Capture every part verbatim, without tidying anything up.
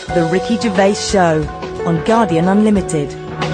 The Ricky Gervais Show on Guardian Unlimited.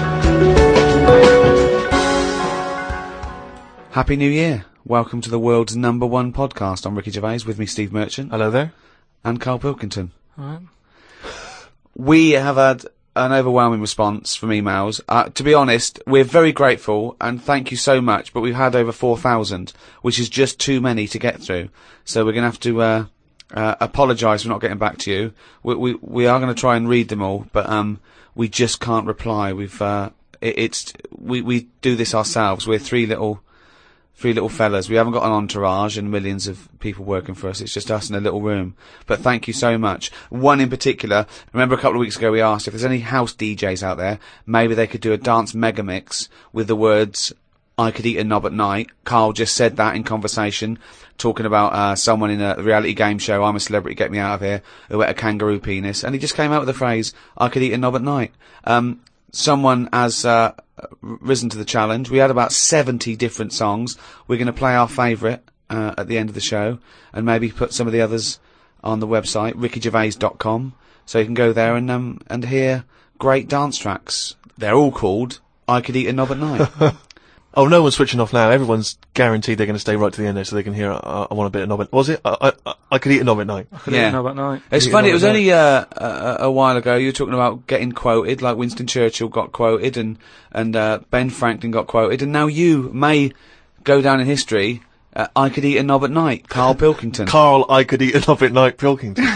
Happy New Year. Welcome to the world's number one podcast. I'm Ricky Gervais, with me Steve Merchant. Hello there. And Carl Pilkington. All right. We have had an overwhelming response from emails. Uh, to be honest, we're very grateful and thank you so much, but we've had over four thousand, which is just too many to get through. So we're going to have to uh, uh, apologise for not getting back to you. We, we, we are going to try and read them all, but um, we just can't reply. We've uh, it, it's we, we do this ourselves. We're three little... Three little fellas. We haven't got an entourage and millions of people working for us. It's just us in a little room. But thank you so much. One in particular, remember a couple of weeks ago we asked if there's any house D Js out there, maybe they could do a dance mega mix with the words, I could eat a knob at night. Carl just said that in conversation, talking about uh, someone in a reality game show, I'm a celebrity, get me out of here, who ate a kangaroo penis. And he just came out with the phrase, I could eat a knob at night. Um, someone has... Uh, risen to the challenge. We had about seventy different songs. We're going to play our favourite uh, at the end of the show and maybe put some of the others on the website, ricky gervais dot com, so you can go there and um, and hear great dance tracks. They're all called I Could Eat a Knob at Night. Oh, no one's switching off now. Everyone's guaranteed they're going to stay right to the end there so they can hear uh, I want a bit of knob at... Was it? I, I, I could eat a knob at night. I could yeah. eat a knob at night. It's funny, it was only uh, a, a while ago you were talking about getting quoted, like Winston Churchill got quoted and, and uh, Ben Franklin got quoted, and now you may go down in history, uh, I could eat a knob at night, Carl Pilkington. Carl, I could eat a knob at night, Pilkington.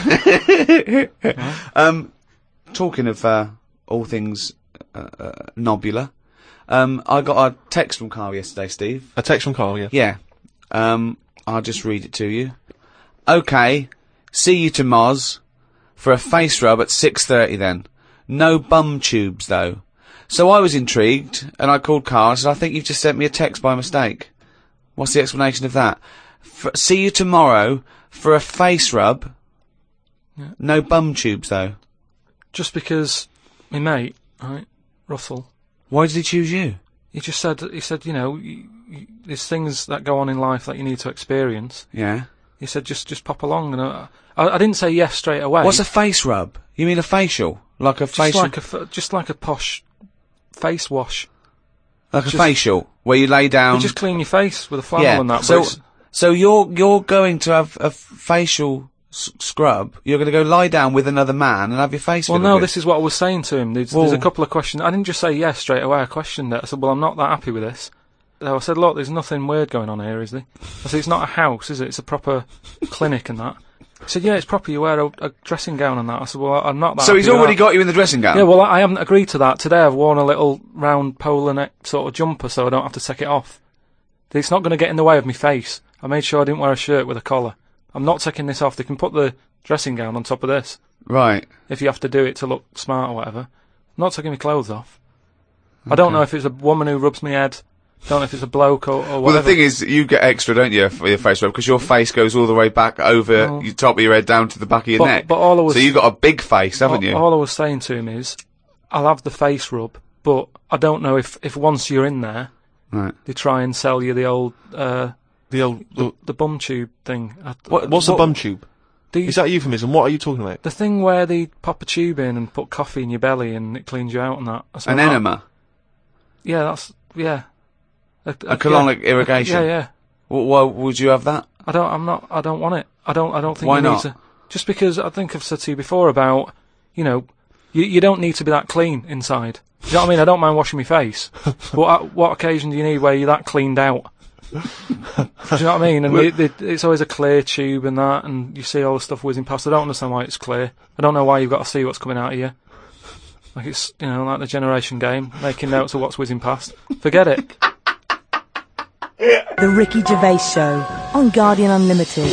um, talking of uh, all things uh, uh, nobular, Um, I got a text from Carl yesterday, Steve. A text from Carl, yeah. Yeah. Um, I'll just read it to you. Okay, see you to Moz for a face rub at six thirty then. No bum tubes, though. So I was intrigued, and I called Carl and said, I think you've just sent me a text by mistake. What's the explanation of that? F- see you tomorrow for a face rub. Yeah. No bum tubes, though. Just because my mate, right, Russell... Why did he choose you? He just said, he said, you know, you, you, there's things that go on in life that you need to experience. Yeah. He said, just just pop along. And I, I, I didn't say yes straight away. What's a face rub? You mean a facial? Like a just facial? Like a, just like a posh face wash. Like a just, facial, where you lay down... You just clean your face with a flannel yeah. and that. So, so you're, you're going to have a facial... S- scrub, you're going to go lie down with another man and have your face well fiddled no with. This is what I was saying to him. There's, well, there's a couple of questions. I didn't just say yes straight away. I questioned it. I said, well, I'm not that happy with this. So I said, look, there's nothing weird going on here, is there? I said, it's not a house, is it? It's a proper clinic and that. He said, yeah, it's proper. You wear a, a dressing gown and that. I said, well, I'm not that so happy he's already that. got you in the dressing gown? Yeah, well, I, I haven't agreed to that. Today I've worn a little round polar neck sort of jumper so I don't have to take it off. It's not going to get in the way of my face. I made sure I didn't wear a shirt with a collar. I'm not taking this off. They can put the dressing gown on top of this. Right. If you have to do it to look smart or whatever. I'm not taking my clothes off. Okay. I don't know if it's a woman who rubs my head. Don't know if it's a bloke or, or whatever. Well, the thing is, you get extra, don't you, for your face rub, because your face goes all the way back over oh. the top of your head down to the back of your but, neck. But all I was, so you've got a big face, haven't all, you? All I was saying to him is, I'll have the face rub, but I don't know if, if once you're in there, right. they try and sell you the old... Uh, the old... The, the bum tube thing. I, what, what's what, a bum tube? The, is that a euphemism? What are you talking about? The thing where they pop a tube in and put coffee in your belly and it cleans you out and that. An enema? Yeah, that's... Yeah. A, a, a colonic yeah, irrigation? A, yeah, yeah. Well, why would you have that? I don't, I'm not, I don't want it. I don't, I don't think Why you not? need to. Just because I think I've said to you before about, you know, you, you don't need to be that clean inside. Do you know what I mean? I don't mind washing my face. But at what occasion do you need where you're that cleaned out? Do you know what I mean? And it, it, it's always a clear tube and that, and you see all the stuff whizzing past. I don't understand why it's clear. I don't know why you've got to see what's coming out of you. Like it's, you know, like the generation game, making notes of what's whizzing past. Forget it. The Ricky Gervais Show on Guardian Unlimited.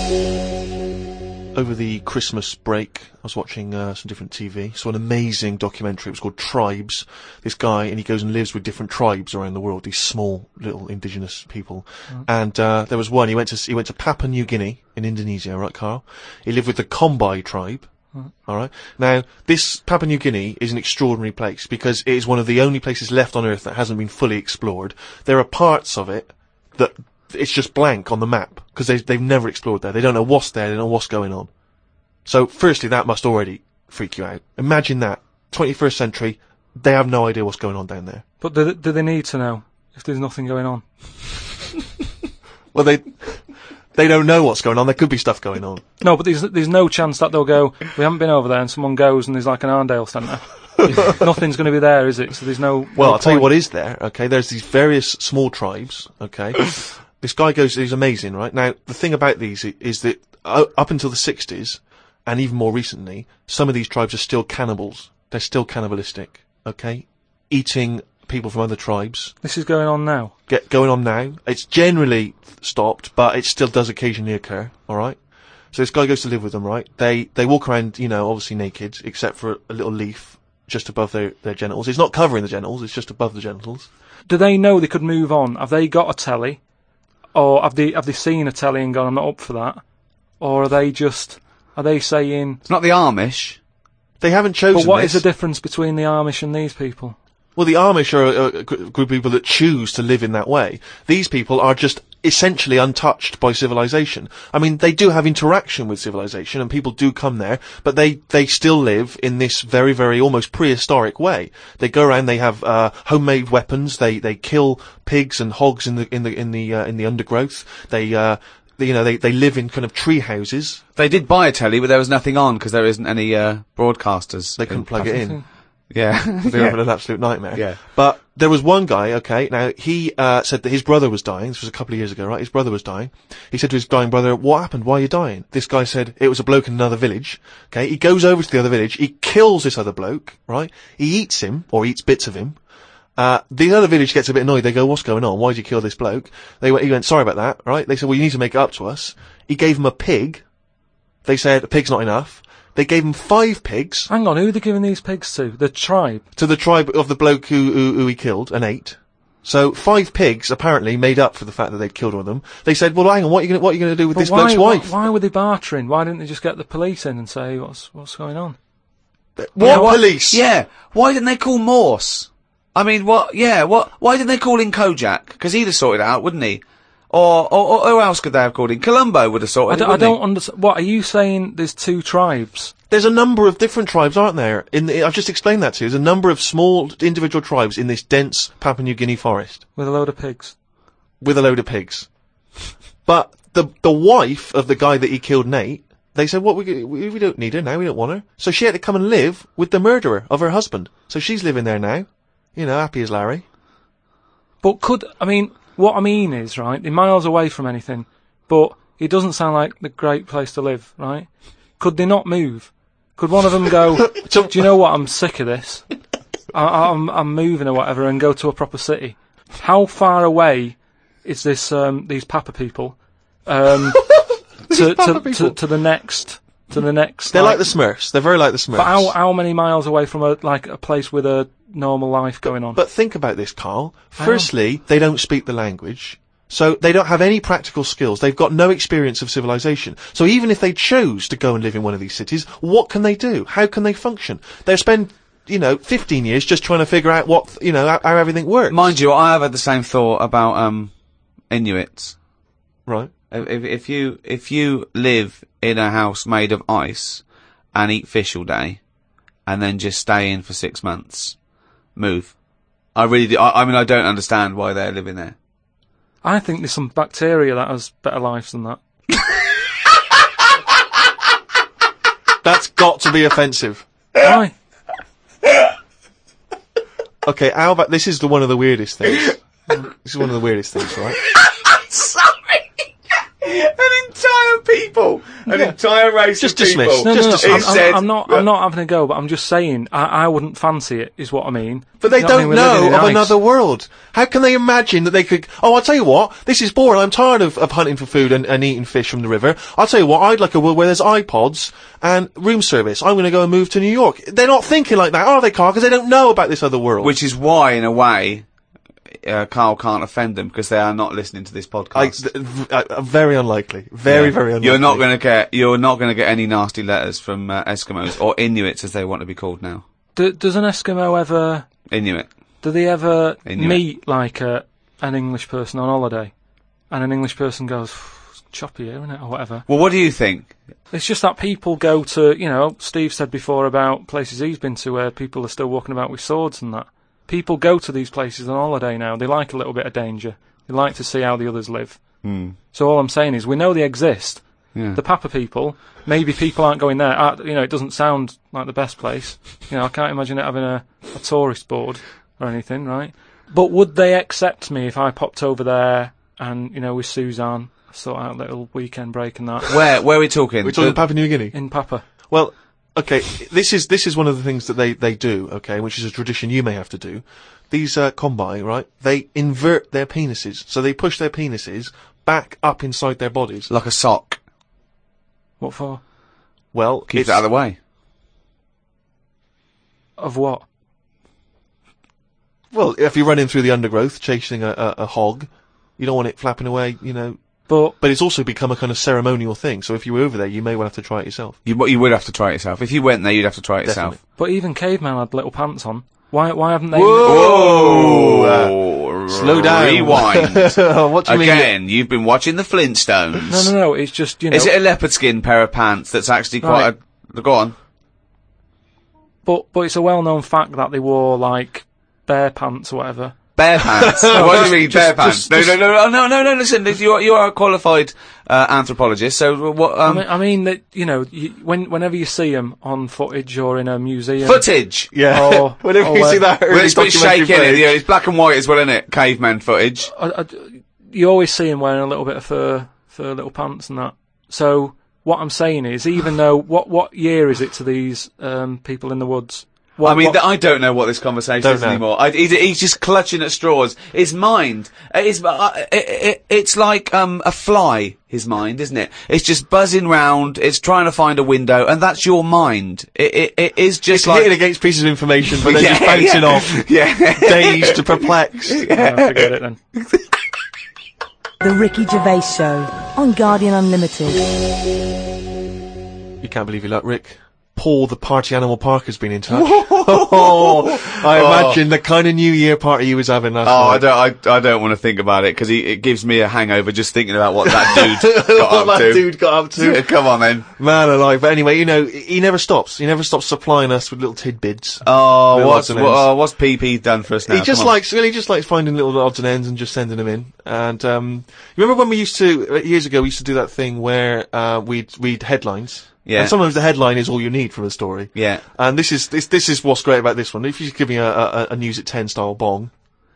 Over the Christmas break, I was watching uh, some different T V. Saw an amazing documentary. It was called Tribes. This guy, and he goes and lives with different tribes around the world. These small little indigenous people. Mm. And uh, there was one. He went to he went to Papua New Guinea in Indonesia, right, Carl? He lived with the Kombai tribe. Mm. All right. Now, this Papua New Guinea is an extraordinary place because it is one of the only places left on Earth that hasn't been fully explored. There are parts of it that it's just blank on the map because they, they've never explored there. They don't know what's there. They don't know what's going on. So, firstly, that must already freak you out. Imagine that. twenty-first century, they have no idea what's going on down there. But do they, do they need to know if there's nothing going on? Well, they they don't know what's going on. There could be stuff going on. No, but there's there's no chance that they'll go, we haven't been over there, and someone goes and there's like an Arndale centre. Nothing's going to be there, is it? So there's no... Well, no I'll tell you point. what is there, okay? There's these various small tribes, okay? This guy goes, he's amazing, right? Now, the thing about these i- is that uh, up until the sixties, and even more recently, some of these tribes are still cannibals. They're still cannibalistic, okay? Eating people from other tribes. This is going on now. Get going on now. It's generally stopped, but it still does occasionally occur, alright? So this guy goes to live with them, right? They they walk around, you know, obviously naked, except for a little leaf just above their, their genitals. It's not covering the genitals, it's just above the genitals. Do they know they could move on? Have they got a telly? Or have they, have they seen a telly and gone, I'm not up for that? Or are they just... Are they saying... It's not the Amish. They haven't chosen But what this. is the difference between the Amish and these people? Well, the Amish are a, a gr- group of people that choose to live in that way. These people are just essentially untouched by civilization. I mean, they do have interaction with civilization, and people do come there, but they, they still live in this very, very almost prehistoric way. They go around, they have uh, homemade weapons, they, they kill pigs and hogs in the in the in the uh, in the undergrowth. They uh, they, you know, they, they live in kind of tree houses. They did buy a telly, but there was nothing on because there isn't any uh, broadcasters. They couldn't plug it in. Yeah. They were having an absolute nightmare. Yeah. But there was one guy, okay, now he uh, said that his brother was dying. This was a couple of years ago, right? His brother was dying. He said to his dying brother, what happened? Why are you dying? This guy said it was a bloke in another village. Okay, he goes over to the other village. He kills this other bloke, right? He eats him, or eats bits of him. Uh, the other village gets a bit annoyed. They go, what's going on? Why did you kill this bloke? They went, he went, sorry about that, right? They said, well, you need to make it up to us. He gave him a pig. They said, a pig's not enough. They gave him five pigs Hang on, who are they giving these pigs to? The tribe? to the tribe of the bloke who, who, who he killed and ate. So five pigs apparently made up for the fact that they'd killed one of them. They said, well, hang on, what are you going what are you going to do with But this why, bloke's wife? Why, why were they bartering? Why didn't they just get the police in and say, what's what's going on? What Yeah, what- police? Yeah. Why didn't they call Morse? I mean, what? Yeah. What? Why didn't they call in Kojak? Because he'd have sorted it out, wouldn't he? Or, or, or who else could they have called in? Columbo would have I sorted don't, it. I wouldn't don't understand. What, are you saying there's two tribes? There's a number of different tribes, aren't there? In the, I've just explained that to you. There's a number of small individual tribes in this dense Papua New Guinea forest With a load of pigs? with a load of pigs. But the the wife of the guy that he killed, Nate, they said, "What we we, we don't need her now. We don't want her." So she had to come and live with the murderer of her husband. So she's living there now, you know, happy as Larry. But could, I mean, what I mean is, right, they're miles away from anything, but it doesn't sound like the great place to live, right? Could they not move? Could one of them go, do you know what, I'm sick of this. I, I'm, I'm moving or whatever, and go to a proper city. How far away is this, um, these Papa people, um, to, Papa to, people? to, to the next, to the next, They're like the Smurfs. They're very like the Smurfs. but how, how many miles away from a, like, a place with a normal life going on? But think about this, Carl. Firstly, they don't speak the language. So they don't have any practical skills. They've got no experience of civilization. So even if they chose to go and live in one of these cities, what can they do? How can they function? They'll spend, you know, fifteen years just trying to figure out what, you know, how, how everything works. Mind you, I have had the same thought about um, Inuits. Right. If, if you if you live in a house made of ice and eat fish all day, and then just stay in for six months, move. I really do. I, I mean, I don't understand why they're living there. I think there's some bacteria that has better lives than that. That's got to be offensive. Why? Okay, how about, this is the one of the weirdest things. This is one of the weirdest things, right? Sorry, an entire people, an entire race Just of people. dismiss. No, Just no, no. to- I'm, It I'm, said- I'm not. I'm not having a go, but I'm just saying. I, I wouldn't fancy it. Is what I mean. But they You know what I don't mean? We're living know in of ice. another world. How can they imagine that they could... Oh, I'll tell you what, this is boring. I'm tired of, of hunting for food and, and eating fish from the river. I'll tell you what, I'd like a world where there's iPods and room service. I'm going to go and move to New York. They're not thinking like that, are they, Carl? Because they don't know about this other world. Which is why, in a way, uh, Carl can't offend them because they are not listening to this I, podcast. th- v- uh, very unlikely. Very, Yeah. very unlikely. You're not going to get. You're not going to get any nasty letters from uh, Eskimos or Inuits, as they want to be called now. Do, does an Eskimo ever? Inuit. Do they ever Inuit. meet like a, an English person on holiday, and an English person goes, choppy here, isn't it, or whatever. Well, what do you think? It's just that people go to, you know, Steve said before about places he's been to where people are still walking about with swords and that. People go to these places on holiday now. They like a little bit of danger. They like to see how the others live. Mm. So all I'm saying is, we know they exist. Yeah. The Papa people, maybe people aren't going there. Uh, you know, it doesn't sound like the best place. You know, I can't imagine it having a, a tourist board or anything, right? But would they accept me if I popped over there and, you know, with Suzanne, sort out a little weekend break and that? Where where are we talking? We're talking The- Papua New Guinea. In Papa. Well, okay, this is this is one of the things that they, they do, okay, which is a tradition you may have to do. These uh, Kombai, right, they invert their penises. So they push their penises back up inside their bodies. Like a sock. What for? Well, Keep it's, it out of the way. Of what? well, if you're running through the undergrowth, chasing a, a, a hog, you don't want it flapping away, you know. But But it's also become a kind of ceremonial thing. So if you were over there, you may well have to try it yourself. You you would have to try it yourself. If you went there, you'd have to try it Definitely. yourself. but even caveman had little pants on. Why why haven't they? Whoa! Slow down. Rewind. What do you mean? Again, you've been watching the Flintstones. No, no, no. It's just, you know. Is it a leopard skin pair of pants that's actually quite Right. a... Go on. But but it's a well-known fact that they wore like bear pants or whatever. Bare pants. What do you mean, just- bare pants? just- no, just- no, no, no, no, no, no, listen, you are, you are a qualified uh, anthropologist, so what, um... I mean, I mean that you know, you, when whenever you see them on footage or in a museum, footage! Yeah. Or- Whenever or you where- see that Well, early it's a bit documentary shaky, innit? footage. Yeah, it's black and white as well, isn't it? Caveman footage. I, I, you always see them wearing a little bit of fur, fur little pants and that. So what I'm saying is, even though what what year is it to these um, people in the woods? What, I mean, what- th- I don't know what this conversation Don't is know. anymore. I, he's, he's just clutching at straws. His mind, uh, is, uh, it, it, it's like um, a fly, his mind, isn't it? It's just buzzing round, it's trying to find a window, and that's your mind. It, it, it is just It's like... hitting against pieces of information, but then Yeah, just bouncing yeah. off, Yeah. dazed, perplexed. Yeah, forget it then. The Ricky Gervais Show on Guardian Unlimited. You can't believe your luck, Rick. Paul, the party animal park, has been in touch. Oh, I imagine the kind of New Year party he was having last Oh, I night. don't, I, I don't want to think about it, because it gives me a hangover just thinking about what that dude got What up that to. dude got up to. Yeah, come on, then. Man alive. But anyway, you know, he never stops. He never stops supplying us with little tidbits. Oh, Little what's, odds what, and ends. uh, what's P P done for us now? He just Come on. likes, well, he just likes finding little odds and ends and just sending them in. And, um, you remember when we used to, uh, years ago, we used to do that thing where, uh, we'd read headlines. Yeah. And sometimes the headline is all you need from a story. Yeah. And this is, this, this is what's great about this one. If you just give me a, a, a news at ten style bong.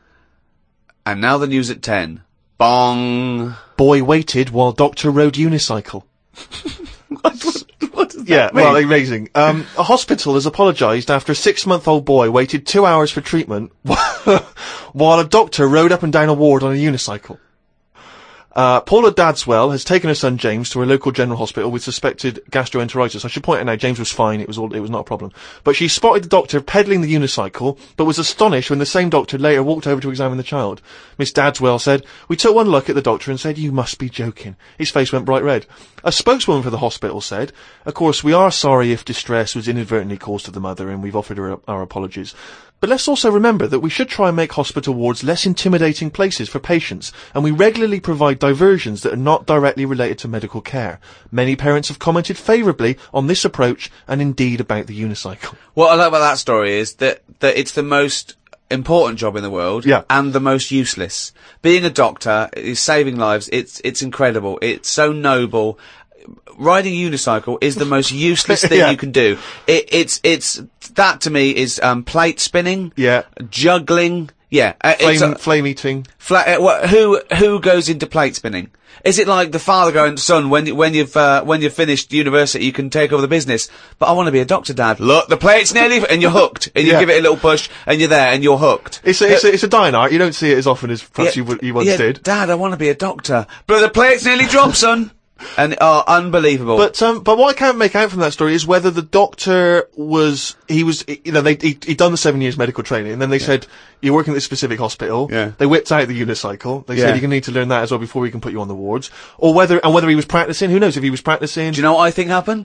And now the news at ten. Bong. Boy waited while doctor rode unicycle. what, what does Yeah, that mean? well, amazing. Um, a hospital has apologised after a six-month-old boy waited two hours for treatment while a doctor rode up and down a ward on a unicycle. Uh, Paula Dadswell has taken her son James to a local general hospital with suspected gastroenteritis. I should point out now, James was fine. It was all, it was not a problem. But she spotted the doctor pedalling the unicycle, but was astonished when the same doctor later walked over to examine the child. Miss Dadswell said, "We took one look at the doctor and said, 'You must be joking.' His face went bright red." A spokeswoman for the hospital said, "Of course, we are sorry if distress was inadvertently caused to the mother, and we've offered her our apologies. But let's also remember that we should try and make hospital wards less intimidating places for patients, and we regularly provide diversions that are not directly related to medical care. Many parents have commented favourably on this approach, and indeed about the unicycle." What I like about that story is that, that it's the most important job in the world. Yeah. And the most useless. Being a doctor is saving lives. It's, it's incredible. It's so noble. Riding a unicycle is the most useless thing Yeah. you can do. It, it's, it's, that to me is, um, plate spinning. Yeah. Juggling. Yeah. Uh, it's Flame, a- flame eating. Fla- uh, wha- who who goes into plate spinning? Is it like the father going, "Son, when you- when you've uh, when you've finished university, you can take over the business"? But I want to be a doctor, Dad. Look, the plate's nearly, and you're hooked. And you Yeah. give it a little push, and you're there, and you're hooked. It's a, it's a, it's a dying art. You don't see it as often as perhaps Yeah, you, would, you once yeah, did. Dad, I want to be a doctor, but the plate's nearly dropped, son. And oh, unbelievable. But um, but what I can't make out from that story is whether the doctor was he was you know they he, he'd done the seven years medical training, and then they said, "You're working at this specific hospital." Yeah. They whipped out the unicycle. They Yeah. said, "You're gonna need to learn that as well before we can put you on the wards." Or whether and whether he was practicing. Who knows if he was practicing? Do you know what I think happened?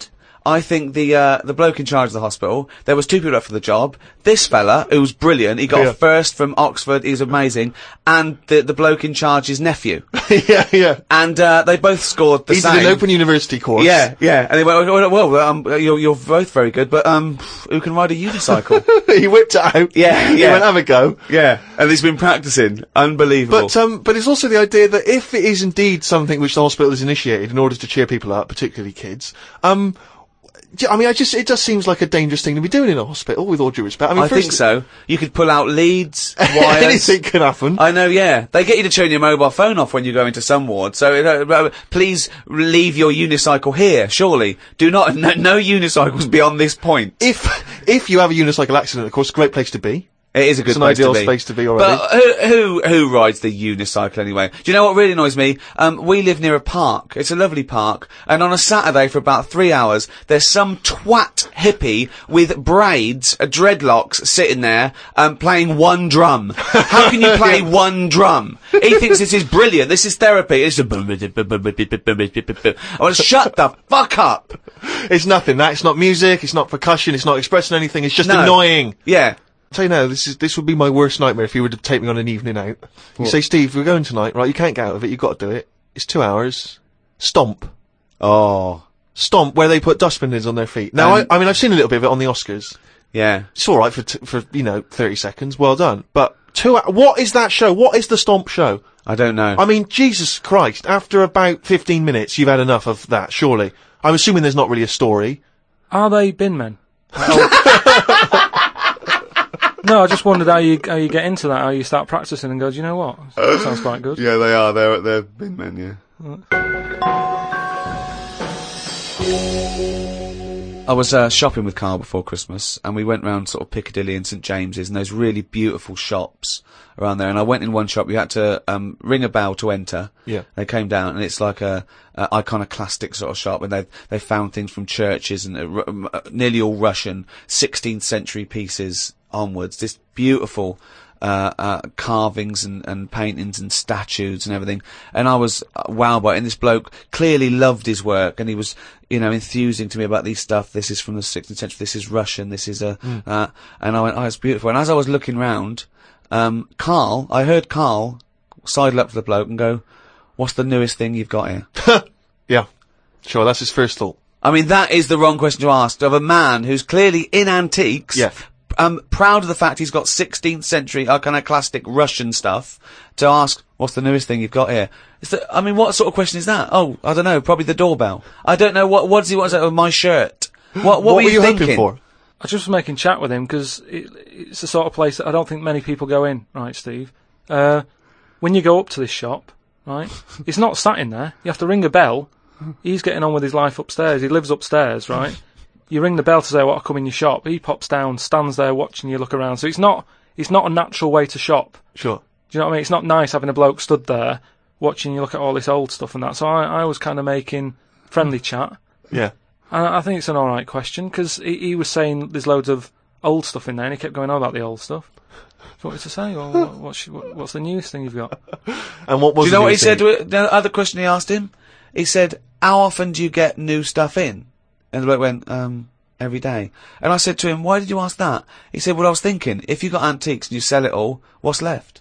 I think the uh, the bloke in charge of the hospital, there was two people up for the job. This fella, who was brilliant, he got Yeah. a first from Oxford, he was amazing, and the the bloke in charge's nephew. yeah, yeah. And uh, they both scored the He same. did an open university course. Yeah, yeah. And they went, well, well um, you're, you're both very good, but um, who can ride a unicycle? He whipped it out. Yeah, He yeah. went, have a go. Yeah, and he's been practicing. Unbelievable. But um, but it's also the idea that if it is indeed something which the hospital has initiated in order to cheer people up, particularly kids, um, j- I mean, I just it just seems like a dangerous thing to be doing in a hospital. With all due respect, I mean, I first- think so. You could pull out leads, wires. Anything can happen. I know, yeah. They get you to turn your mobile phone off when you go into some ward. So, uh, uh, please leave your unicycle here, surely. Do not, no, no unicycles beyond this point. If if you have a unicycle accident, of course, a great place to be. It is a good It's an place ideal to be. space to be already. But who, who, who rides the unicycle anyway? Do you know what really annoys me? Um, we live near a park. It's a lovely park. And on a Saturday for about three hours, there's some twat hippie with braids, uh, dreadlocks, sitting there, um, playing one drum. How can you play one drum? He thinks this is brilliant. This is therapy. It's a I want to shut the fuck up. It's nothing. That it's not music. It's not percussion. It's not expressing anything. It's just No. annoying. Yeah. Tell you now, this is this would be my worst nightmare if you were to take me on an evening out. You say, Steve, we're going tonight, right? You can't get out of it. You've got to do it. It's two hours. Stomp. Oh. Stomp, where they put dustbin lids on their feet. Now, Um, I, I mean, I've seen a little bit of it on the Oscars. Yeah. It's all right for t- for you know thirty seconds. Well done. But two. hou- What is that show? What is the Stomp show? I don't know. I mean, Jesus Christ! After about fifteen minutes, you've had enough of that. Surely. I'm assuming there's not really a story. Are they bin men? No, I just wondered how you how you get into that, how you start practicing and go, do you know what? That sounds quite good. Yeah, they are. They're, they're bin men, yeah. I was uh, shopping with Carl before Christmas, and we went round sort of Piccadilly and St James's, and those really beautiful shops around there. And I went in one shop. You had to um, ring a bell to enter. Yeah. They came down, and it's like a, a iconoclastic sort of shop, and they they found things from churches and uh, ru- um, uh, nearly all Russian sixteenth century pieces onwards. This beautiful uh, uh, carvings and, and paintings and statues and everything. And I was uh, wowed by it. And this bloke clearly loved his work, and he was, you know, enthusing to me about these stuff. This is from the sixteenth century. This is Russian. This is a, Mm. uh, and I went, oh, it's beautiful. And as I was looking round, um, Carl, I heard Carl sidle up to the bloke and go, what's the newest thing you've got here? Yeah. Sure, that's his first thought. I mean, that is the wrong question to ask of a man who's clearly in antiques. Yeah. Um, proud of the fact he's got sixteenth century iconoclastic Russian stuff, to ask, what's the newest thing you've got here? It's the, I mean, what sort of question is that? Oh, I don't know, probably the doorbell. I don't know, what, what does he want to say with my shirt? What, what, What, were you, you thinking? hoping for? I just was making chat with him because it, it's the sort of place that I don't think many people go in, right, Steve? Uh, when you go up to this shop, right, it's not sat in there. You have to ring a bell. He's getting on with his life upstairs. He lives upstairs, right? You ring the bell to say, what, I come in your shop. He pops down, stands there watching you look around. So it's not, it's not a natural way to shop. Sure. Do you know what I mean? It's not nice having a bloke stood there watching you look at all this old stuff and that. So I, I was kind of making friendly chat. Yeah. And I think it's an alright question, because he, he was saying there's loads of old stuff in there, and he kept going on about the old stuff. So what was to say? Well, what, what's, what, what's the newest thing you've got? And what was Do you know the what new he said? thing? To it? The other question he asked him? He said, how often do you get new stuff in? And the bloke went, um, every day. And I said to him, why did you ask that? He said, well, I was thinking, if you got antiques and you sell it all, what's left?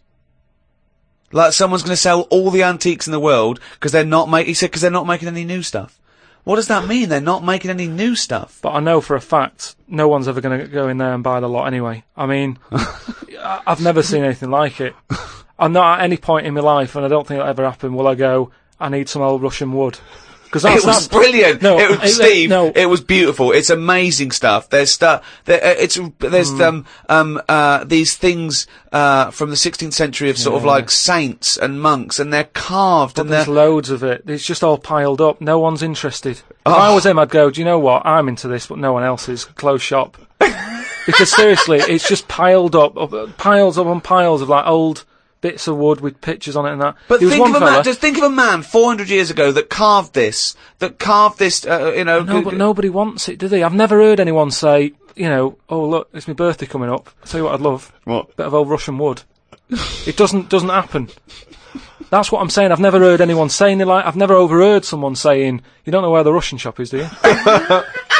Like, someone's going to sell all the antiques in the world because they're not making, he said, because they're not making any new stuff. What does that mean? They're not making any new stuff. But I know for a fact no one's ever going to go in there and buy the lot anyway. I mean, I- I've never seen anything like it. I'm not at any point in my life, and I don't think it'll ever happen, will I go, I need some old Russian wood. Because It was brilliant. No, it was, it- Steve, no. it was beautiful. It's amazing stuff. There's stuff, there, uh, it's, there's, Hmm. um, um, uh, these things, uh, from the sixteenth century of sort of Yeah. like saints and monks, and they're carved, But and there's they're, loads of it. It's just all piled up. No one's interested. If Oh. I was him, I'd go, do you know what? I'm into this, but no one else is. Close shop. Because seriously, it's just piled up, up, piles up on piles of like old bits of wood with pictures on it and that. but There was think one of a fella, man, just think of a man four hundred years ago that carved this, that carved this, uh, you know. No, but nobody wants it, do they? I've never heard anyone say, you know, oh look, it's my birthday coming up. I'll tell you what I'd love. What? Bit of old Russian wood. It doesn't doesn't happen. That's what I'm saying. I've never heard anyone saying it like, I've never overheard someone saying, you don't know where the Russian shop is, do you?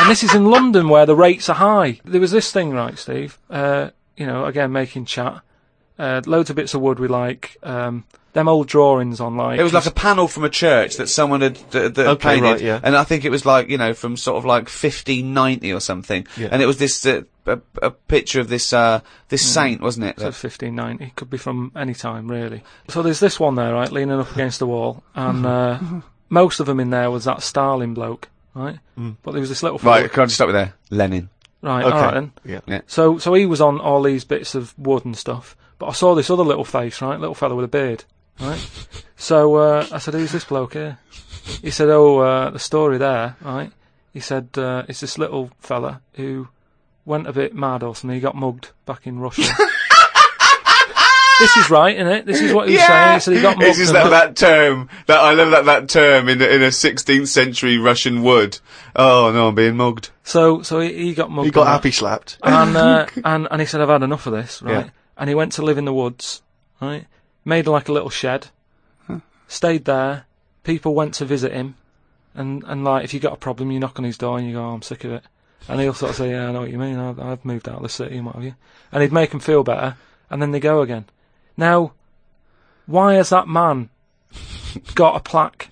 And this is in London where the rates are high. There was this thing, right, Steve? Uh, you know, again, making chat. Uh, loads of bits of wood with, like, um, them old drawings on, like... It was like a panel from a church that someone had, that, that Okay, painted. right, yeah. And I think it was like, you know, from sort of like fifteen ninety or something. Yeah. And it was this, uh, a, a picture of this, uh, this saint, wasn't it? So fifteen ninety. Could be from any time, really. So there's this one there, right, leaning up against the wall. And, uh, most of them in there was that Stalin bloke, right? Mm. But there was this little... fella- Right, can I just stop you there? Lenin. Right, Okay. alright then. Yeah. Yeah. So, so he was on all these bits of wood and stuff, but I saw this other little face, right, little fella with a beard, right? So, uh, I said, who's this bloke here? He said, oh, uh, the story there, right? He said, uh, it's this little fella who went a bit mad or something, he got mugged back in Russia. This is right, isn't it? This is what he was saying. He said he got mugged. This is and- that, that term, that, I love that, that term in, in a sixteenth century Russian wood. Oh no, I'm being mugged. So, so he, he got mugged. He got and that. happy slapped. and, uh, and and he said, I've had enough of this, right? Yeah. And he went to live in the woods, right? Made like a little shed, stayed there. People went to visit him, and and like if you got a problem, you knock on his door and you go, oh, I'm sick of it, and he'll sort of say, yeah, I know what you mean. I've, I've moved out of the city and what have you, and he'd make them feel better, and then they go again. Now, why has that man got a plaque?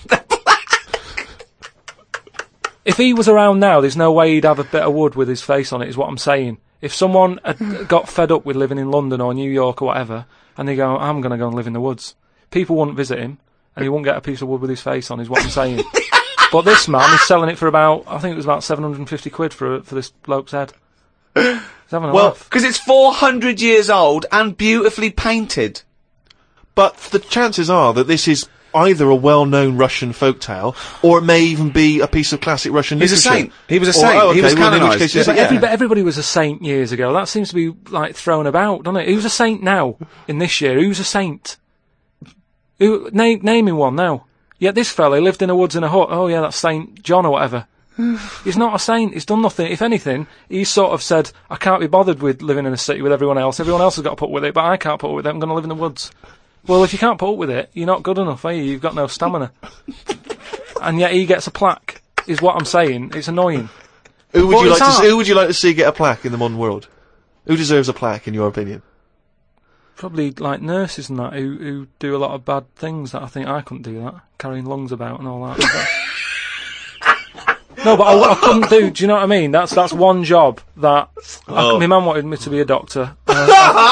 If he was around now, there's no way he'd have a bit of wood with his face on it, is what I'm saying. If someone had got fed up with living in London or New York or whatever, and they go, I'm going to go and live in the woods, people wouldn't visit him, and he wouldn't get a piece of wood with his face on, is what I'm saying. But this man is selling it for about, I think it was about seven hundred fifty quid for for this bloke's head. He's having a Well, laugh. because it's four hundred years old and beautifully painted. But the chances are that this is either a well-known Russian folktale, or it may even be a piece of classic Russian He's a literature. saint. He was a Or- saint. oh, He okay, was well, in which canonised. case Yeah, it's- But yeah. every, everybody was a saint years ago. That seems to be, like, thrown about, doesn't it? Who's a saint now, in this year? Who's a saint? Who, name, naming one now. Yet this fella lived in the woods in a hut. Oh yeah, that's Saint John or whatever. He's not a saint. He's done nothing. If anything, he's sort of said, I can't be bothered with living in a city with everyone else. Everyone else has got to put up with it, but I can't put up with it. I'm going to live in the woods. Well, if you can't put up with it, you're not good enough, are you? You've got no stamina. And yet he gets a plaque, is what I'm saying. It's annoying. Who would Well, you it's like to? art. See, who would you like to see get a plaque in the modern world? Who deserves a plaque, in your opinion? Probably like nurses and that who who do a lot of bad things that I think I couldn't do that, carrying lungs about and all that. No, but I, I couldn't do. Do you know what I mean? That's that's one job that Oh. I, my mum wanted me to be a doctor. Uh,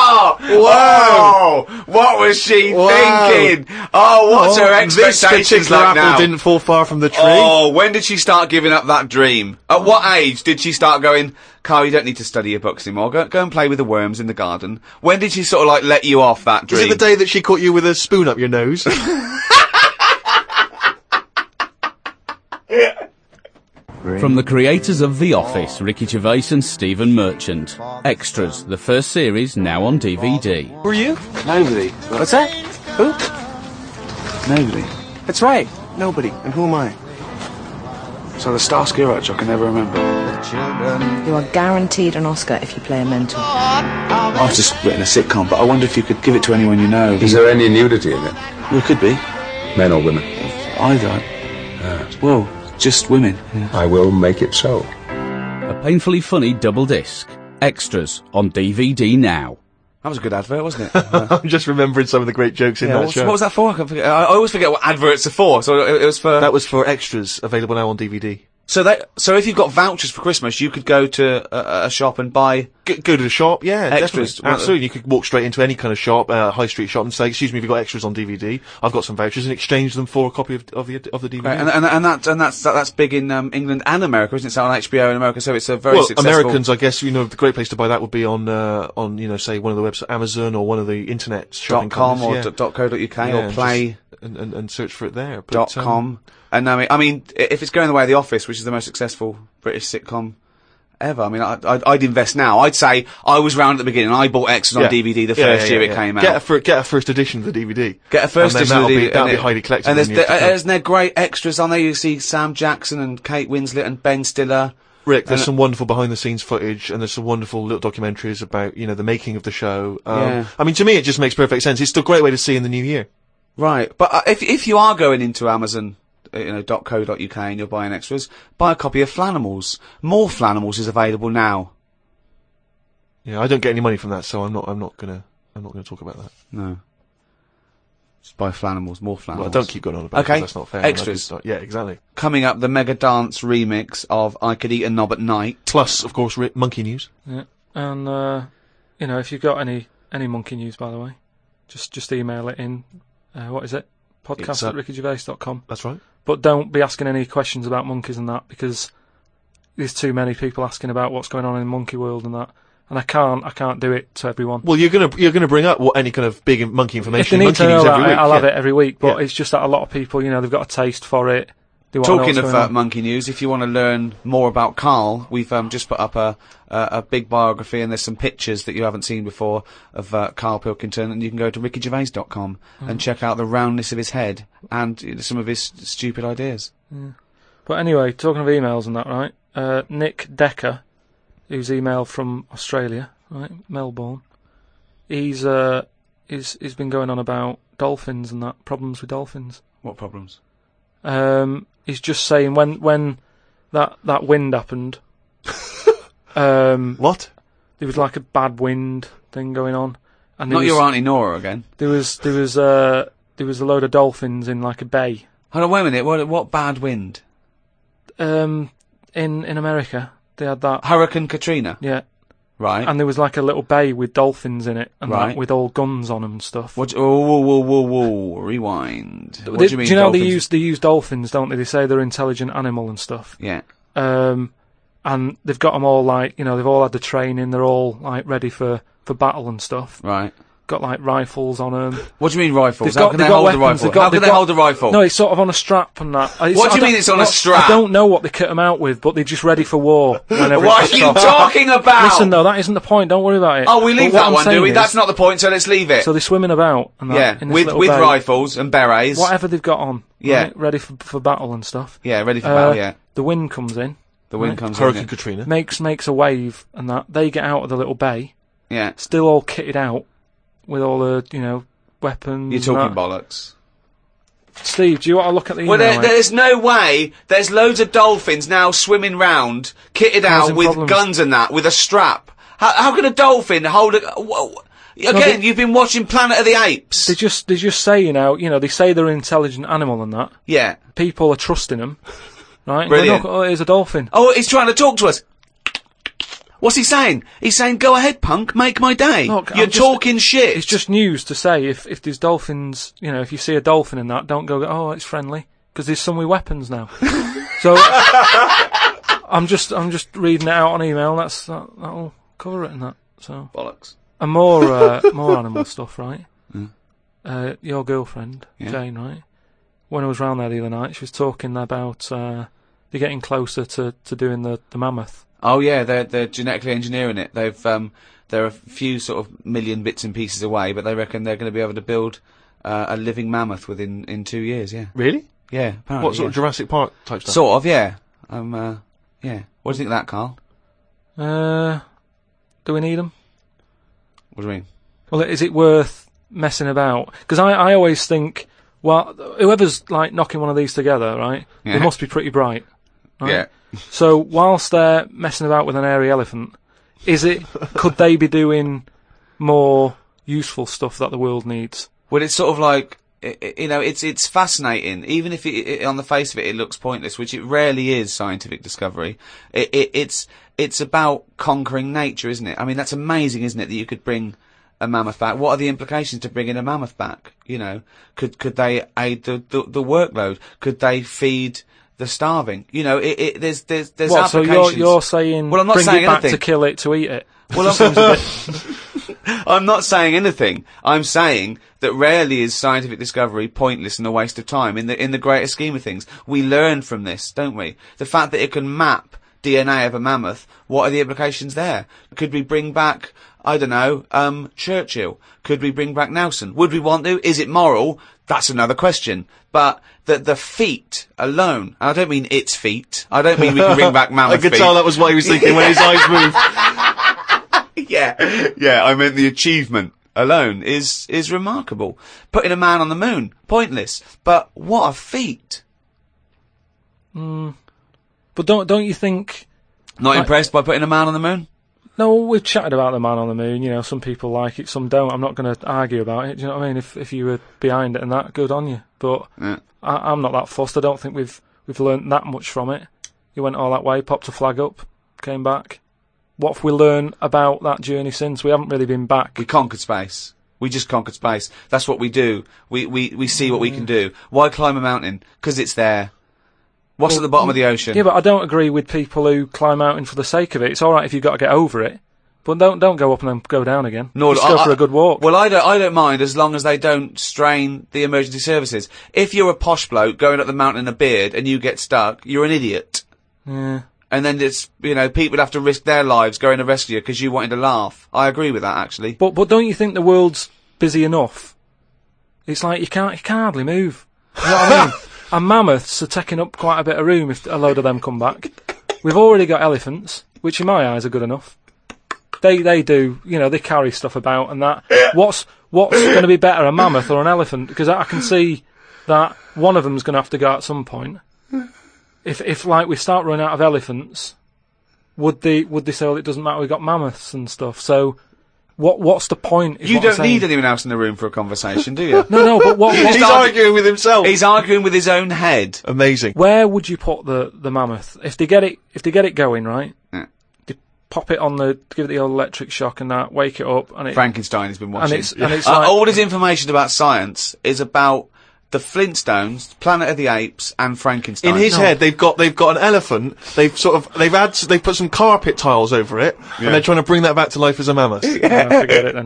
Oh, whoa! What was she Wow. thinking? Oh, what's her This expectations particular like apple now? didn't fall far from the tree. Oh, when did she start giving up that dream? At what age did she start going, Carl, you don't need to study your books anymore. Go, go and play with the worms in the garden. When did she sort of like let you off that Is dream? it the day that she caught you with a spoon up your nose? From the creators of The Office, Ricky Gervais and Stephen Merchant. Extras, the first series, now on D V D. Who are you? Nobody. What's that? Who? Nobody. That's right. Nobody. And who am I? So the Starsky Hutch, I can never remember. You are guaranteed an Oscar if you play a mentor. I've just written a sitcom, but I wonder if you could give it to anyone you know. Is there any nudity in it? Well, it could be. Men or women? Either. Well, just women. Yeah. I will make it so. A painfully funny double disc. Extras, on D V D now. That was a good advert, wasn't it? I'm just remembering some of the great jokes in Yeah, that what's- show. what was that for? I, can forget. I I always forget what adverts are for. So it, it was for. That was for extras, available now on D V D. so that. So if you've got vouchers for Christmas, you could go to a, a shop and buy. G- go to the shop, yeah, Extras. definitely. Absolutely. You could walk straight into any kind of shop, uh, high street shop, and say, "Excuse me, have you got extras on D V D? I've got some vouchers," and exchange them for a copy of, of the of the D V D. Right, and, and and that and that's that, that's big in um, England and America, isn't it? So on H B O in America, so it's a very well, successful. Americans, I guess, you know, the great place to buy that would be on, uh, on, you know, say one of the websites, Amazon or one of the internet shopping dot com or companies, yeah. d- dot co dot uk Yeah, or and play just- and, and, and search for it there. But, dot um, com. And I mean, I mean, i- if it's going the way of The Office, which is the most successful British sitcom ever, I mean, I, I'd, I'd invest now. I'd say I was round at the beginning. I bought Extras yeah. on D V D the Yeah, first yeah, year yeah, it yeah. came Get a, out. fir- get a first edition of the D V D. Get a first and then edition that'll of the be, D V D. that'll be and it- highly collectible. And there's, in years the, to come. uh, isn't there great extras on there? You see Sam Jackson and Kate Winslet and Ben Stiller. Rick, there's and- some wonderful behind-the-scenes footage, and there's some wonderful little documentaries about, you know, the making of the show. Um, Yeah. I mean, to me, it just makes perfect sense. It's still a great way to see in the new year. Right, but uh, if if you are going into Amazon you know, .co.uk and you're buying extras, buy a copy of Flanimals. More Flanimals is available now. Yeah, I don't get any money from that, so I'm not, I'm not gonna, I'm not gonna talk about that. No. Just buy Flanimals, more Flanimals. Well, don't keep going on about okay. it, 'cause that's not fair. Extras. Start, yeah, exactly. Coming up, the Mega Dance remix of I Could Eat a Knob at Night. Plus, of course, ri- Monkey News. Yeah. And, uh, you know, if you've got any, any Monkey News, by the way, just, just email it in, uh, what is it? Podcast uh, at ricky gervais dot com. That's right. But don't be asking any questions about monkeys and that, because there's too many people asking about what's going on in the monkey world and that. And I can't, I can't do it to everyone. Well, you're gonna, you're gonna bring up what any kind of big in- monkey If information. they need monkey to know news that, every week. I'll yeah. have it every week, but Yeah. it's just that a lot of people, you know, they've got a taste for it. They want to know Talking what's of going uh, on. Monkey News, if you want to learn more about Carl, we've um, just put up a, a a big biography, and there's some pictures that you haven't seen before of uh, Carl Pilkington, and you can go to ricky gervais dot com Mm. and check out the roundness of his head and uh, some of his st- stupid ideas. Yeah. But anyway, talking of emails and that, right? Uh, Nick Decker, who's emailed from Australia, right, Melbourne. He's uh, he's he's been going on about dolphins and that, problems with dolphins. What problems? Um, he's just saying when when that that wind happened. um, What? There was like a bad wind thing going on, and there Not was, your Auntie Nora again. There was there was uh there was a load of dolphins in like a bay. Hold on, wait a minute. What what bad wind? Um, in in America they had that. Hurricane Katrina. Yeah. Right. And there was like a little bay with dolphins in it, and Right. that, with all guns on them and stuff. What? Oh, whoa, whoa, whoa, whoa! Rewind. What They- do you mean? do you know they dolphins? use they use dolphins, don't they? They say they're an intelligent animal and stuff. Yeah. Um, and they've got them all like, you know, they've all had the training. They're all like ready for, for battle and stuff. Right. Got like rifles on them. What do you mean rifles? They've How got- can they've they got hold a weapons, rifle? they've got- How can they've they got- hold a rifle? No, it's sort of on a strap and that. It's- What do I you don't- mean it's on a not- strap? I don't know what they kit them out with, but they're just ready for war. whenever What it are kicks you off. talking about? Listen though, that isn't the point. Don't worry about it. Oh, we leave But what that I'm one, do saying we? is- That's not the point, so let's leave it. So they're swimming about and that, yeah, in this with little with bay. rifles and berets. Whatever they've got on. Yeah. Right, ready for for battle and stuff. Yeah, ready for Uh, battle. Yeah, The wind comes in. the wind right. comes Hurricane in. Katrina. Makes makes a wave and that. They get out of the little bay, Yeah, still all kitted out with all the, you know, weapons. you're talking and that. bollocks. Steve, do you want to look at the email? Well, there, mate? there's no way. There's loads of dolphins now swimming round, kitted out Causing with problems. guns and that, with a strap. How, how can a dolphin hold a? Whoa, again, they- you've been watching Planet of the Apes. They just they just say, you know, you know, they say they're an intelligent animal and that. Yeah. People are trusting them, right? And Brilliant. Go, look, oh, here's a dolphin. Oh, he's trying to talk to us. What's he saying? He's saying, "Go ahead, punk, make my day." Look, You're I'm just- talking shit. It's just news to say if if there's dolphins, you know, if you see a dolphin in that, don't go, oh, it's friendly, because there's some with weapons now. So I'm just I'm just reading it out on email. That's that, that'll cover it and that. So bollocks. and more uh, more animal stuff, right? Mm. Uh, your girlfriend Yeah. Jane, right? When I was round there the other night, she was talking about uh, they're getting closer to, to doing the, the mammoth. Oh yeah, they're they're genetically engineering it. They've um, they're a few sort of million bits and pieces away, but they reckon they're going to be able to build uh, a living mammoth within in two years. Yeah. Really? Yeah. Apparently, What sort yeah. of Jurassic Park type stuff? Sort of, yeah. Um, uh, yeah. What do you think of that, Carl? Uh, do we need them? What do you mean? Well, is it worth messing about? Because I, I always think, well, whoever's like knocking one of these together, right? Yeah. They must be pretty bright. Right? Yeah. So whilst they're messing about with an airy elephant, is it? Could they be doing more useful stuff that the world needs? Well, it's sort of like, i- i- you know, it's it's fascinating. Even if it, it, on the face of it, it looks pointless, which it rarely is. Scientific discovery. It, it, it's it's about conquering nature, isn't it? I mean, that's amazing, isn't it? That you could bring a mammoth back. What are the implications to bringing a mammoth back? You know, could could they aid the the, the workload? Could they feed the starving? You know, it, it there's there's there's What? So applications. you're you're saying Well, I'm not bring saying it back anything. to kill it to eat it? Well, I'm, I'm not saying anything. I'm saying that rarely is scientific discovery pointless and a waste of time in the in the greater scheme of things. We learn from this, don't we? The fact that it can map D N A of a mammoth, what are the implications there? Could we bring back, I don't know, um, Churchill? Could we bring back Nelson? Would we want to? Is it moral? That's another question. But the the feet alone, and I don't mean its feet. I don't mean we can bring back mammoth I could feet. tell that was what he was thinking when his eyes moved. yeah, yeah, I meant the achievement alone is is remarkable. Putting a man on the moon, pointless. But what a feat! Mm. But don't don't you think? Not I- impressed by putting a man on the moon? No, we've chatted about the man on the moon. You know, some people like it, some don't. I'm not going to argue about it. Do you know what I mean? If if you were behind it and that, good on you. But Yeah. I, I'm not that fussed. I don't think we've we've learnt that much from it. You went all that way, popped a flag up, came back. What have we learned about that journey since? We haven't really been back. We conquered space. We just conquered space. That's what we do. We we, we see what we can do. Why climb a mountain? Because it's there. What's at the bottom of the ocean? Yeah, but I don't agree with people who climb mountain for the sake of it. It's all right if you've got to get over it, but don't don't go up and then go down again. Nor Just do- go I- for a good walk. Well, I don't. I don't mind as long as they don't strain the emergency services. If you're a posh bloke going up the mountain in a beard and you get stuck, you're an idiot. Yeah. And then it's you know people have to risk their lives going to rescue you because you wanted to laugh. I agree with that actually. But but don't you think the world's busy enough? It's like you can't you can hardly move. You know what I mean? And mammoths are taking up quite a bit of room if a load of them come back. We've already got elephants, which in my eyes are good enough. They they do, you know, they carry stuff about and that. What's what's going to be better, a mammoth or an elephant? Because I can see that one of them's going to have to go at some point. If if like we start running out of elephants, would they would they say, well, it doesn't matter, we've got mammoths and stuff. So what what's the point? is You what I'm don't saying. need anyone else in the room for a conversation, do you? No, no, but what, what He's arguing with himself. He's arguing with his own head. Amazing. where would you put the, the mammoth if they get it if they get it going right? Yeah. They pop it on the give it the old electric shock and that, wake it up, and it Frankenstein has been watching. it's- and it's Uh, like- all his information about science is about the Flintstones, Planet of the Apes, and Frankenstein. In his No. head, they've got they've got an elephant. They've sort of they've had they've put some carpet tiles over it, and they're trying to bring that back to life as a mammoth. Yeah, forget it then.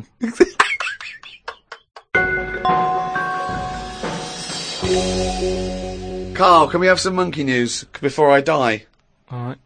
Carl, can we have some monkey news before I die? All right.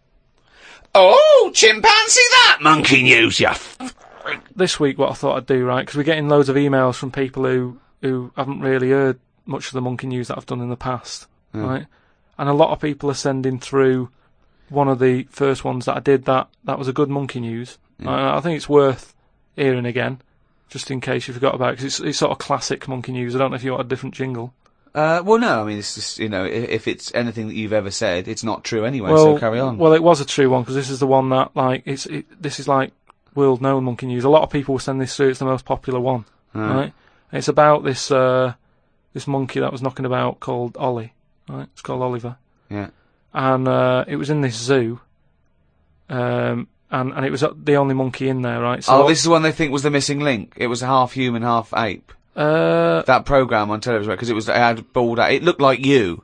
Oh, chimpanzee that monkey news, yeah. This week, what I thought I'd do, right, because we're getting loads of emails from people who who haven't really heard much of the monkey news that I've done in the past, right? And a lot of people are sending through one of the first ones that I did that that was a good monkey news. Uh, I think it's worth hearing again, just in case you forgot about it, because it's, it's sort of classic monkey news. I don't know if you want a different jingle. Uh, well, no, I mean, it's just, you know, if, if it's anything that you've ever said, it's not true anyway, well, so carry on. Well, it was a true one, because this is the one that, like, it's it, this is like world-known monkey news. A lot of people will send this through. It's the most popular one, right? And it's about this uh, this monkey that was knocking about called Ollie, right? It's called Oliver. Yeah. And uh, it was in this zoo, um, and and it was the only monkey in there, right? So Oh, this is the one they think was the missing link. It was half human, half ape. uh, That program on television, because it was, it had bald, it looked like you,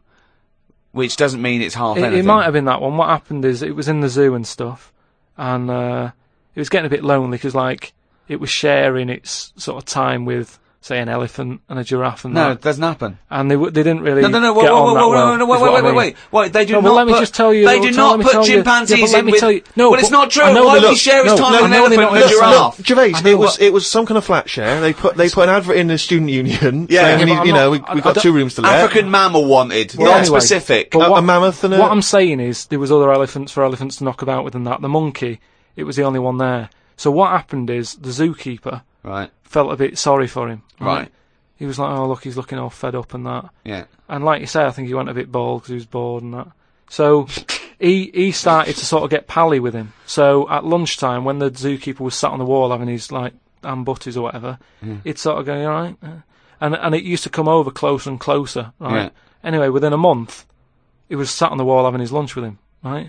which doesn't mean it's half it, anything. it might have been that one. What happened is it was in the zoo and stuff, and uh, it was getting a bit lonely because, like, it was sharing its sort of time with, say, an elephant and a giraffe and No, that. it doesn't happen. And they w- they didn't really No, no, no, get whoa, on whoa, that whoa, well. whoa, no, wait, is what wait, I wait, mean. wait, wait. They do No, not but let me put, just tell you. They do tell- let not me put tell you- chimpanzees yeah, but let in me with. tell you, no, but it's but not true. I know Why they're would he not- share his no, time no, with an I know they're elephant not- and a no, giraffe? Look, Gervais, I know it was what- it was some kind of flat share. They put they put an advert in the student union. Yeah. saying we Yeah, need, but I'm you know, we, not- I- we've I got don't- two rooms to let. African mammal wanted, Well, not anyway, specific. but a, what- a mammoth and a. What I'm saying is there was other elephants for elephants to knock about with and that. The monkey, it was the only one there. So what happened is the zookeeper Right, felt a bit sorry for him. right, He was like, oh, look, he's looking all fed up and that. yeah. And like you say, I think he went a bit bald because he was bored and that. So he he started to sort of get pally with him. So at lunchtime, when the zookeeper was sat on the wall having his, like, ham butties or whatever, he'd sort of go, you all right? Uh, And, and it used to come over closer and closer, right? Yeah. Anyway, within a month, he was sat on the wall having his lunch with him, right?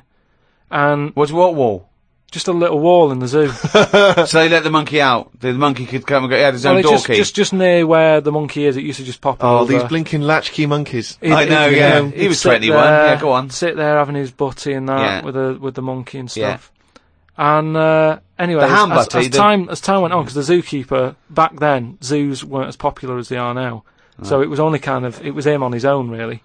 And What's what wall? just a little wall in the zoo. So they let the monkey out. The monkey could come and go. He had his Well, own it door just, key. just just near where the monkey is, it used to just pop Oh, over. these blinking latchkey monkeys. He'd- I know, he'd, yeah. um, He he'd was sit twenty-one. there- Yeah, go on. Sit there having his butty and that Yeah. with the with the monkey and Yeah. stuff. And uh, anyway, The ham as, as, butty, as the- time as time went on, because the zookeeper back then, zoos weren't as popular as they are now. So it was only kind of it was him on his own really.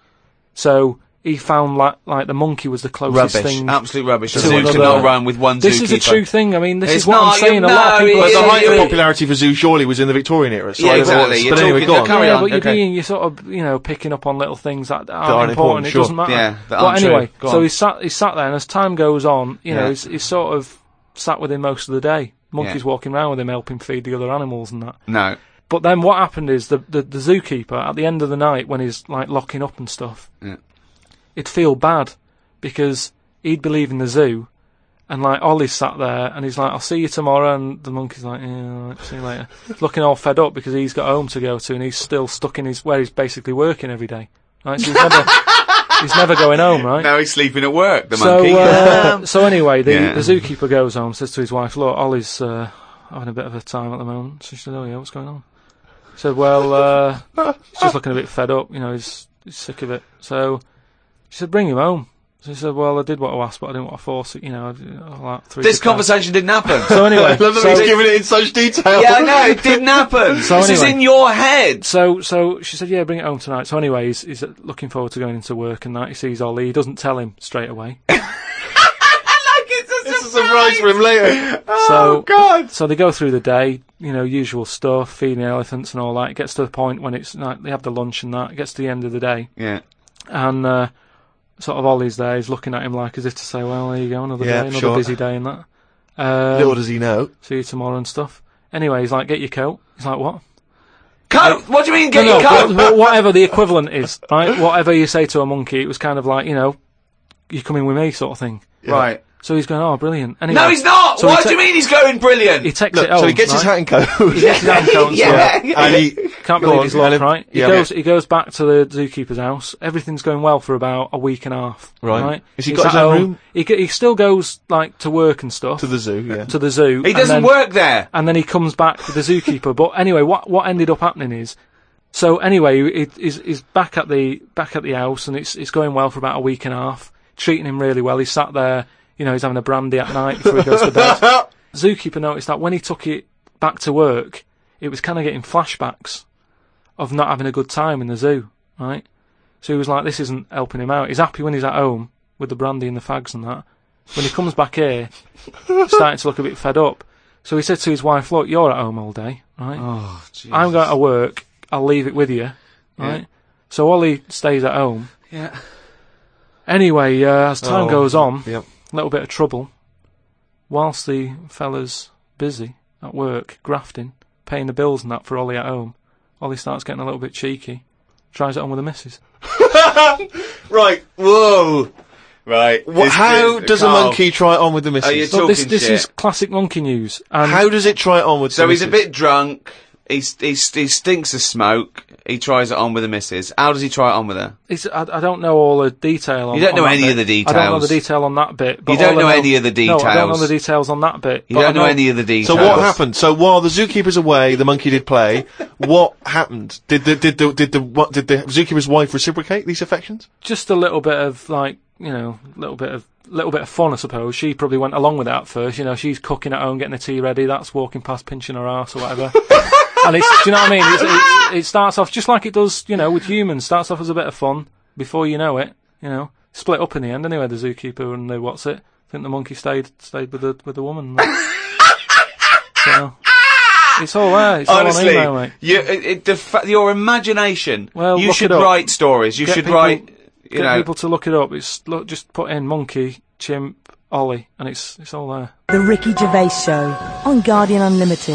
So he found like like the monkey was the closest Rubbish. thing. Absolute rubbish. The to zoos another- cannot run with one This zookeeper. is a true thing. I mean, this It's is what not, I'm saying. you- a lot of no, people. But it's- the Yeah, height yeah, of yeah. popularity for zoo surely was in the Victorian era. So Yeah, I don't know exactly. what's- You're But anyway, talking- go on. carry yeah, on. but you're okay. being, you're sort of, you know, picking up on little things that aren't, aren't important. important, It sure. doesn't matter. Yeah, that but aren't true. anyway, Go so on. he sat, he sat there, and as time goes on, you know, Yeah. he's, he's sort of sat with him most of the day. Monkeys Yeah. walking around with him, helping feed the other animals and that. No. But then what happened is the, the the zookeeper at the end of the night when he's like locking up and stuff, Yeah. he'd feel bad because he'd be leaving the zoo, and like Ollie's sat there, and he's like, "I'll see you tomorrow," and the monkey's like, "Yeah, all right, see you later." Looking all fed up because he's got home to go to, and he's still stuck in his where he's basically working every day. Right, so he's never he's never going home, right? Now he's sleeping at work. The so, monkey. Uh, so anyway, the, Yeah. the zookeeper goes home, says to his wife, "Look, Ollie's uh, having a bit of a time at the moment." So she said, "Oh yeah, what's going on?" He said, "Well, uh, he's just looking a bit fed up. You know, he's he's sick of it." So she said, "Bring him home." So he said, "Well, I did want to ask, but I didn't want to force it. You know, I, I like three This to ten." conversation didn't happen. So anyway, I love that so, he's giving it in such detail. Yeah, I know, it didn't happen. So this is anyway. in your head. So, so she said, "Yeah, bring it home tonight." So anyway, he's, he's looking forward to going into work, and that he sees Ollie. He doesn't tell him straight away. It's a surprise for him later. So, God. so they go through the day, you know, usual stuff, feeding the elephants and all that. It gets to the point when it's like they have the lunch and that. It gets to the end of the day, Yeah. and uh, sort of Ollie's there. He's looking at him like as if to say, "Well, there you go, another Yeah, day, another sure. busy day, and that." Um, Little does he know. See you tomorrow and stuff. Anyway, he's like, "Get your coat." He's like, "What?" Coat! What do you mean, get no, your no, coat? but- but whatever the equivalent is, right? Whatever you say to a monkey, it was kind of like, you know, "You coming with me," sort of thing. Right. So he's going, "Oh, brilliant." Anyway, No, he's not! so What he do you ta- mean he's going brilliant? He takes Look, it home. so he gets his right? hat and coat. He gets his hat and coat and Yeah. stuff. and he Can't go believe on, his luck, and it- right? He yeah. goes. He goes back to the zookeeper's house. Everything's going well for about a week and a half. Right. Right. Has he He's got at his own home. room? He g- he still goes like to work and stuff to the zoo. Yeah. to the zoo. He and doesn't then- work there. And then he comes back with the zookeeper. But anyway, what what ended up happening is, so anyway, he, he's, he's back at the back at the house, and it's it's going well for about a week and a half. Treating him really well. He's sat there, you know, he's having a brandy at night before he goes to bed. Zookeeper noticed that when he took it back to work, it was kind of getting flashbacks of not having a good time in the zoo, right? So he was like, "This isn't helping him out." He's happy when he's at home with the brandy and the fags and that. When he comes back here, he's starting to look a bit fed up. So he said to his wife, "Look, you're at home all day, right? Oh, Jesus. I'm going to work. I'll leave it with you, right?" Yeah. So Ollie stays at home. Yeah. Anyway, uh, as time Oh, goes on, Yep. a little bit of trouble. Whilst the fella's busy at work, grafting, paying the bills and that for Ollie at home, Ollie starts getting a little bit cheeky. Tries it on with the missus. Right. Whoa. Right. What, This- how this- does a Carl. monkey try it on with the missus? Are you Look, this talking this shit? is classic monkey news. And How does it try it on with So the he's a missus? bit drunk. He's, he's, he stinks of smoke. He tries it on with the missus. How does he try it on with her? it's, I, I don't know all the detail on You don't on know that any bit. of the I don't know the details. detail on that bit. But You don't all I know any of the No, I don't know details. the details on that bit. You but don't I know any of the So details. what happened? So while the zookeeper's away, the monkey did play. What happened? Did the did the did the what did the zookeeper's wife reciprocate these affections? Just a little bit of like, you know, little bit of little bit of fun, I suppose. She probably went along with that at first. You know, she's cooking at home, getting the tea ready. That's walking past, pinching her arse or whatever. And it's, do you know what I mean? It's, it's, it starts off just like it does, you know, with humans. Starts off as a bit of fun before you know it. You know, split up in the end anyway. The zookeeper and the what's it? I think the monkey stayed stayed with the with the woman. So it's all there. It's Honestly, all on email, mate. you, it, it, the fa- your imagination. Well, you look should it up. write stories. You Get should people- write. You Get know, people to look it up. It's look, just put in monkey, chimp, Ollie, and it's it's all there. The Ricky Gervais Show on Guardian Unlimited.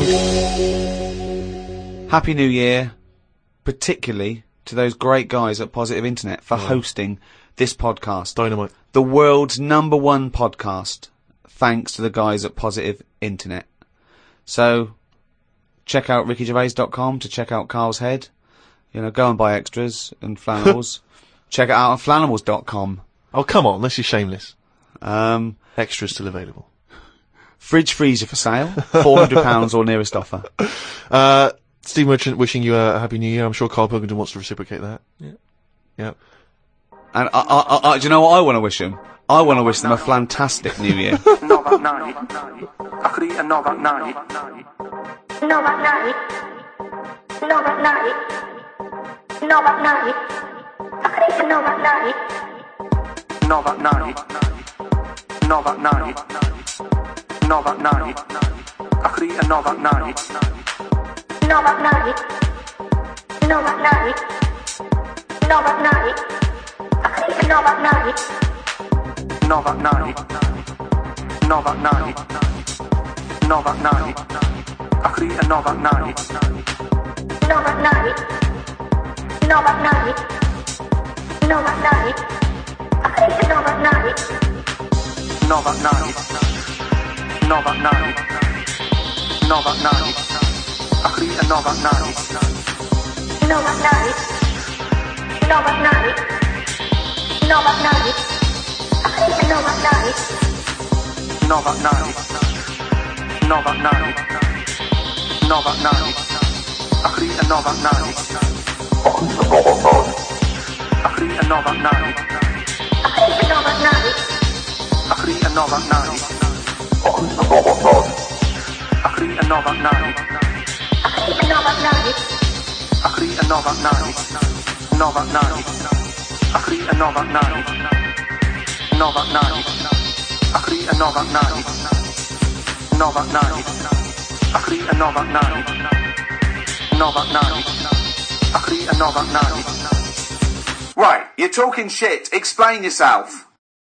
Happy New Year, particularly to those great guys at Positive Internet for hosting this podcast. Dynamite. The world's number one podcast, thanks to the guys at Positive Internet. So, check out ricky gervais dot com to check out Carl's head. You know, go and buy extras and flannels. Check it out on flannels dot com. Oh come on, this is shameless. Um, Extras still available. fridge freezer for sale, four hundred pounds or nearest offer. Uh, Steve Merchant wishing you a happy new year. I'm sure Carl Pilkington wants to reciprocate that. Yeah. Yeah. And I, I, I, I, do you know what I want to wish them? I want to wish them a fantastic New Year. No, that night. I could eat a no that night. No, that night. No, that night. No, that night. I could eat a no that night. No, that night. No, that night. No, that night. I could eat a no that night. No, that night. No, that night. No, that night. I could eat a no that night. No, that night. No, that night. No, that night. I could eat a no that night. No, that night. No, that night. No, that night. I Nova night. Nova night. Nova night. Nova night. Akhri a nova night. Nova night. Nova night. Nova night. Akhri a nova night. Nova night. Nova night. Nova night. Akhri a nova night. Akhri a nova night. Akhri a nova night. Akhri a nova night. Akhri a nova night. Akhri a nova night. Akhri a nova night. Nova night. Akhri a nova night. Nova night. Akhri a nova night. Nova night. Akhri a nova night. Nova night. Akhri a nova night. Right, you're talking shit. Explain yourself.